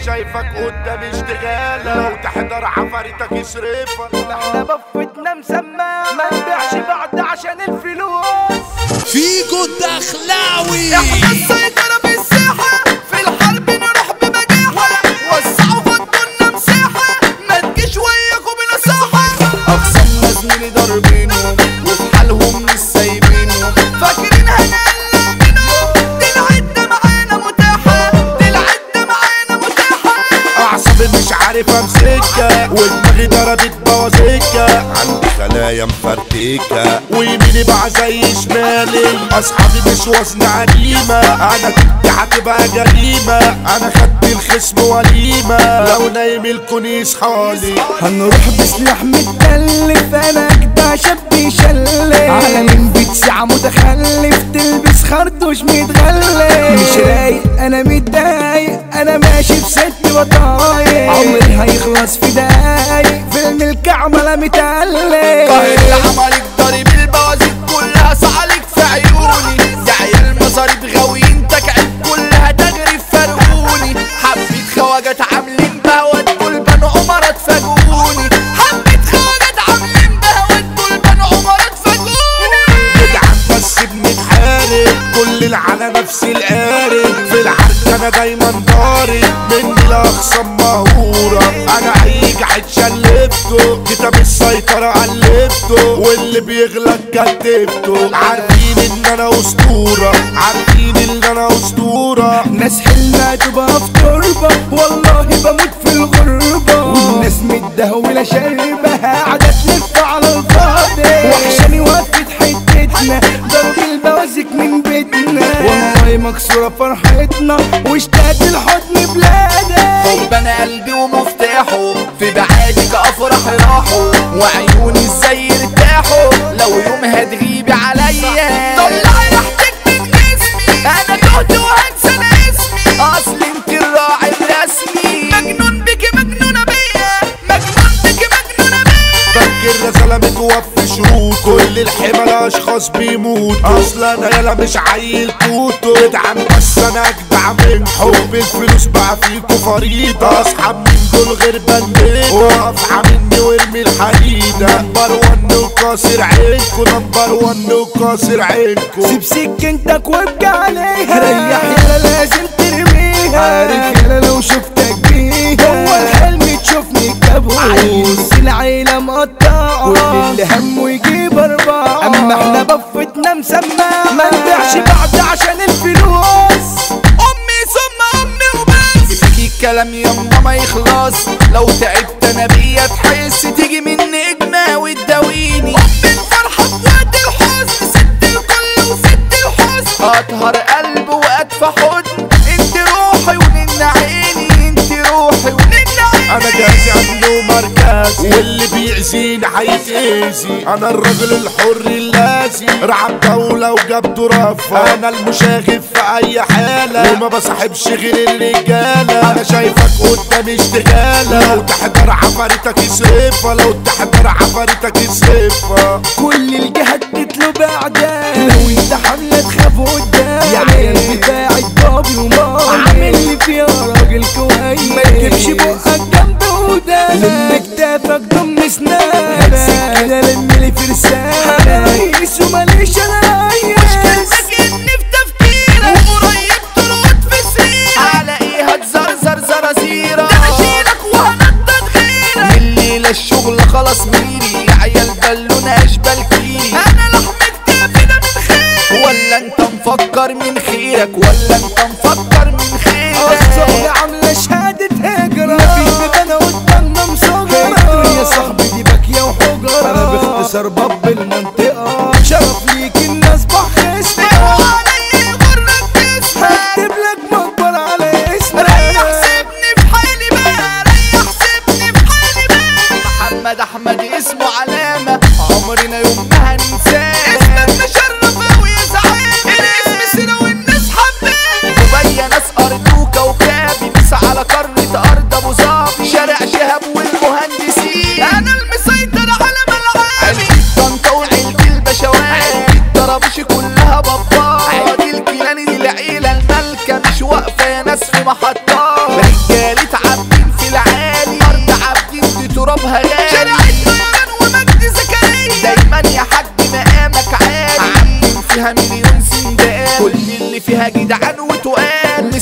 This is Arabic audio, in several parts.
شايفك قدام اشتغالة، لو تحضر عفاريتك يصرفك. احنا بفتنا مسمى ما نبيعش بعض عشان الفلوس. فيجو الدخلاوي احنا السيطرة بالساحة، في الحرب نروح بمجاحة، وسعوا فضلنا مساحة، ما تجيش وياكوا بنصاحة. أقسامنا زميلي ضاربينهم وفي حالهم مش سايبينهم، فاكرين هنقلق منهم. دي العدة معانا متاحة، دي العدة معانا متاحة. اعصابي مش عارف امسكها، ودماغي ضربت بوازيكا، عندي خلايا مفرتكة، ويميني بقى زي شمالي. اصحابي مش وزن عريمة، انا كنت هتبقى جريمة، انا خدت الخصم وليمة، لو نايم الكون يصحالي. هنروح بسلاح متكلف، انا اجدع شاب يشلف، على مين بتسعى متخلف، تلبس خرطوش متغلف. مش رايق انا متضايق، انا ماشي بست بطايق، عمري هيخلص في دقايق، فيلم الكعملة متألف. قاهر العمالك ضارب البوازيك كلها صعلك في عيوني، يا عيال مصاريف غاويين تكعب كلها تغري في فرقوني. حبيت خواجات عاملين بهوات دول بنو عمرات فاجئوني، حبيت خواجات عاملين بهوات دول بنو عمرات فاجئوني. جدعان بس بنتحارب، كلنا على نفس القارب، في العركة انا دايما ضارب، مني لاخصام مهورة، انا اي جحد شلفته، كتاب السيطرة قلبته، واللي بيغلط كتبته. عارفين ان انا اسطورة، عارفين ان انا اسطورة. ناس حلنا تبقى في تربة، والله بموت في الغربة، والناس متدهولة شاربة قاعدة تلف على الفاضي، وحشاني وقفت حتتنا ضرب البوازيك من بيتنا، والله مكسورة فرحتنا واشتاقت الحضن بلادي. حبنا قلبي ومفتاحه، في بعادك افرح راحه، وعيوني ازاي يرتاحوا لو يوم هتغيبي عليا. طلعي ريحتك من جسمي، انا تهت وهنسى اسمي، اصل انت الراعي الرسمي، مجنون بيكي مجنونة بيا، مجنون بيكي مجنونة بيا. فاكر رسالة متوفي شروط، كل الحمل اشخاص بيموتوا، اصلا انا يالا مش عيل توتو، جدعان بس انا اجدع من حب الفلوس بقى فيكوا فريضة، اصحاب من دول غير بنديتا، وقف مني وارمي الحديدة، نمبر ون وكاسر عينكوا، نمبر ون وكاسر عينكوا. سيب سكنتك وابكي عليها، ريح يالا لازم ترميها، عارف يالا لو شفتك بيها هو الحلم تشوفني كابوس، العيلة مقطعة واللي همه يجيب أربعة، أما احنا بفتنا مسمى ما نبيعش بعض عشان الفلوس. أمي ثم أمي وبس، فيكي الكلام يما ما يخلص، لو تعبت أنا بيا تحس تيجي مني إجماع وتداويني. أمي الفرحة في وقت الحزن، ست الكل وست الحزن، أطهر قلب وأدفى حضن، انت روحي ونن عيني، انت روحي ونن عيني. انا جاهز عنده مركز، واللي بيأذيني هيتأذي، انا الرجل الحر اللازي، رعب دولة وجاب رفة، انا المشاغب في اي حالة، وما بصاحبش غير الرجالة، انا شايفك قدام اشتغالة، لو تحضر عفاريتك يصرفها، لو تحضر عفاريتك يصرفها. كل الجهات تطلب اعداء، لو انت حملة تخاف قدام، يا عيال بتاعت بابي وماما، عامل لي فيها راجل كويس، ما تجيبش بقك جنب ودان، لم كتافك ضم سنانك، سكينة لملي فرسانة، رئيس وماليش انا ريس، مشكلتك اني في تفكيرك، وقريب تلقط في سريرك، على ايه هتزرزر زرازيرك، ده انا اشيلك وهنطط غيرك، من الليلة الشغل خلاص ميري، يا عيال بالونة اشبال كيري، انا لحم كتافي ده من خيري، ولا انت مفكر من خيرك، ولا انت مفكر من خيرك. الصغر عاملة شهادة هجرة، مفيش انا قدامنا مصغرة، يا صاحبي دي باكية وحجرة، انا باختصار باب المنطقة، شرف ليك الناس بحسنا، وعلي غرك تسمع، هكتب لك مقبر على اسمك، ريح سيبني في حالي بقى، ريح سيبني في حالي بقى. محمد احمد اسمه علامة، عمرنا يوم ما هننساه، اسمك مشرف اوي يا زعيم، الاسم سيرة والناس حباه، دبي ناس ارض وكوكبي، بس على قارة ارض ابو ظبي، شارع شهاب والمهندسين، انا المسيطر على ملعبي، طنطا وعيلتي البشوات، الطرابيش كلها بابا، عيلتي الكيلاني دي العيلة المالكة، مش واقفة يا ناس في محطات، رجالة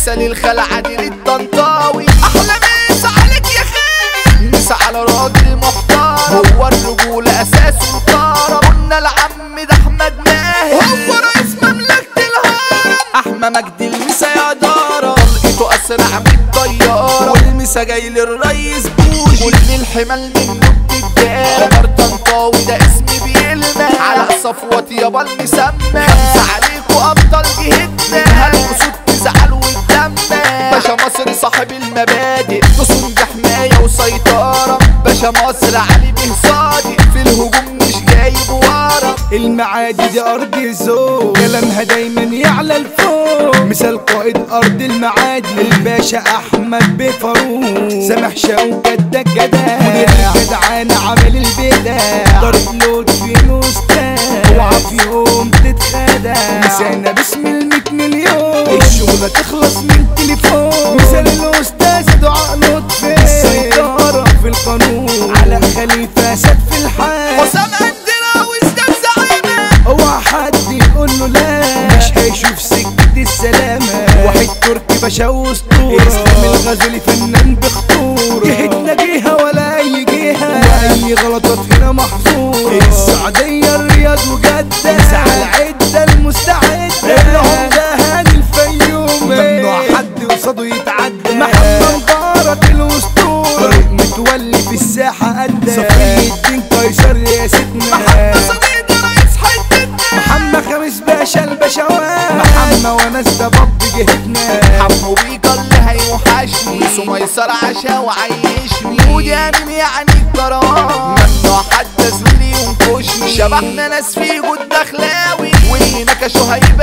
مثال الخلعة دي للطنطاوي. احلى مسا عليك يا خال، مسا على راجل محترم، هو الرجولة اساسه الطارة. قلنا العم ده احمد ماهر، هو رئيس مملكة الهرم. احمى مجدي المسا يا دارة، طلقته اسرع من الطيارة، والمسا جاي للريس بوشي، كل الحمال منه بتتدار. عمر طنطاوي ده اسمي بيلمع، على صفوة يابا المسمى. خمسة عليكوا ابطال جهتنا، هالاسود تزعل وتدمع. باشا مصر صاحب المبادئ، تصون حماية وسيطرة. باشا مصر علي به صادق، في الهجوم مش جايب ورا. المعادي دي ارض الذوق، كلامها دايما يعلى الفوق. مثال قائد ارض المعادي الباشا احمد بفاروق. سامح شوكة ده الجدع، مدير الجدعانة عامل البدع. طارق لطفي نوستان، اوعى في يوم تتخدع. مسانا باسم ال100 مليون، الشغلة تخلص من تليفون. مثال الاستاذ دعاء لطفي، السيطرة في القانون. على خليفة سد في الحال، حسام عندنا واسلام زعيمة. اوعى حد يقول له لا، مش هيشوف سكة السلامة. واحد تركي باشا واسطورة، اسلام الغزالي فنان بخطورة. جهتنا جهة ولا اي جهة، واي غلطات هنا محظورة. السعودية الرياض وجدة، مساحة العدة المستعدة. العمدة هاني الفيوم، ممنوع حد قصاده يتعدى. محمد بارك الاسطورة، طارق متولي في الساحة قدة. صفي الدين قيصر يا سيدنا، محمد صديق رئيس حتتنا. محمد خميس باشا البشوات، محمد وناس ده باب جهتنا. حمو بيكا اللي هيوحشني، سميسر عشا وعيشني. ودي انم يعني الكرام، ممنوع حد زميلي ينكشني. شبحنا ناس في جود دخلاوي، واللي نكشوا هيبقى